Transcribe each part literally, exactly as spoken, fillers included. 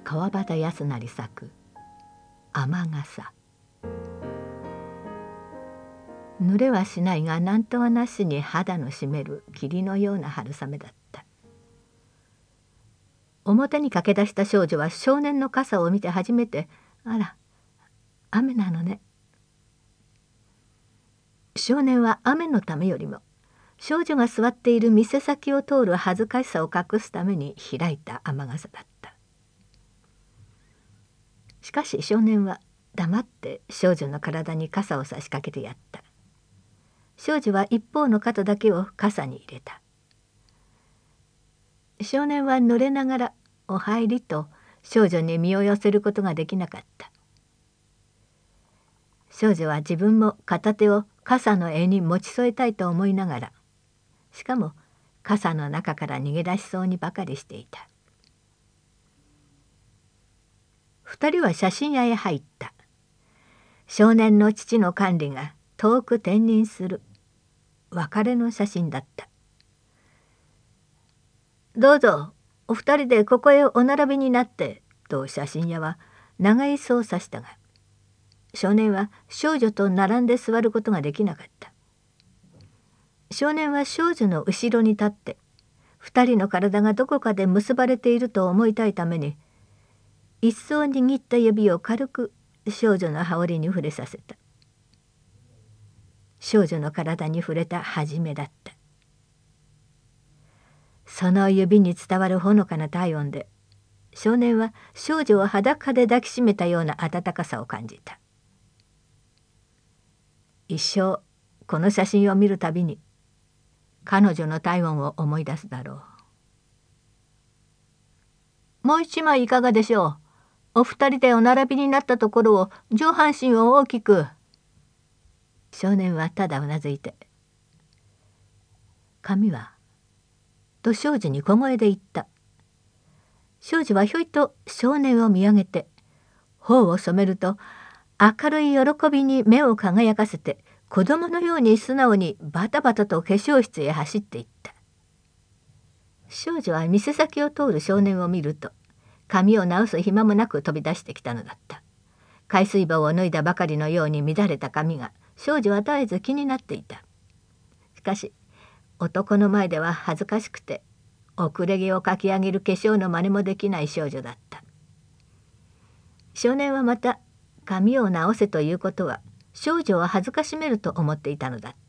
川端康成作雨傘。濡れはしないが何とはなしに肌のしめる霧のような春雨だった。表に駆け出した少女は少年の傘を見て初めて「あら雨なのね」。少年は雨のためよりも少女が座っている店先を通る恥ずかしさを隠すために開いた雨傘だった。しかし少年は黙って少女の体に傘を差し掛けてやった。少女は一方の肩だけを傘に入れた。少年は濡れながら「お入り」と少女に身を寄せることができなかった。少女は自分も片手を傘の柄に持ち添えたいと思いながら、しかも傘の中から逃げ出しそうにばかりしていた。二人は写真屋へ入った。少年の父の管理が遠く転任する別れの写真だった。どうぞお二人でここへお並びになってと写真屋は長椅子を指したが、少年は少女と並んで座ることができなかった。少年は少女の後ろに立って二人の体がどこかで結ばれていると思いたいために、一層握った指を軽く少女の羽織に触れさせた。少女の体に触れた初めだった。その指に伝わるほのかな体温で少年は少女を裸で抱きしめたような温かさを感じた。一生この写真を見るたびに彼女の体温を思い出すだろう。もう一枚いかがでしょう。お二人でお並びになったところを上半身を大きく。少年はただうなずいて「髪は?」と少女に小声で言った。少女はひょいと少年を見上げて頬を染めると明るい喜びに目を輝かせて子供のように素直にバタバタと化粧室へ走っていった。少女は店先を通る少年を見ると髪を直す暇もなく飛び出してきたのだった。海水棒を脱いだばかりのように乱れた髪が少女は絶えず気になっていた。しかし男の前では恥ずかしくて遅れ毛をかき上げる化粧の真似もできない少女だった。少年はまた髪を直せということは少女を恥ずかしめると思っていたのだった。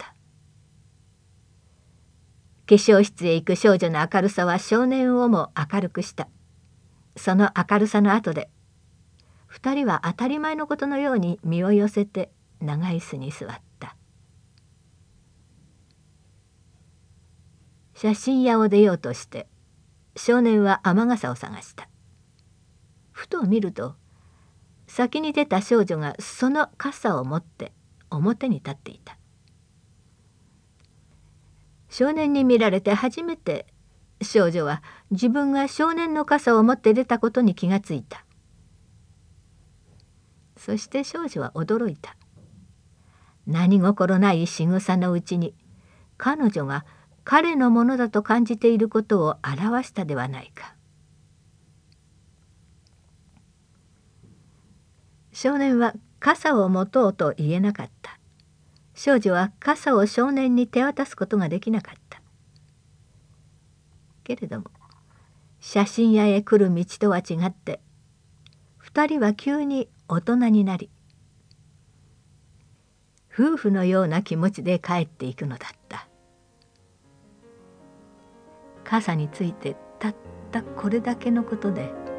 化粧室へ行く少女の明るさは少年をも明るくした。その明るさの後で二人は当たり前のことのように身を寄せて長椅子に座った。写真屋を出ようとして少年は雨傘を探した。ふと見ると先に出た少女がその傘を持って表に立っていた。少年に見られて初めて少女は自分が少年の傘を持って出たことに気がついた。そして少女は驚いた。何心ない仕草のうちに彼女が彼のものだと感じていることを表したではないか。少年は傘を持とうと言えなかった。少女は傘を少年に手渡すことができなかった。けれども写真屋へ来る道とは違って二人は急に大人になり夫婦のような気持ちで帰っていくのだった。傘についてたったこれだけのことで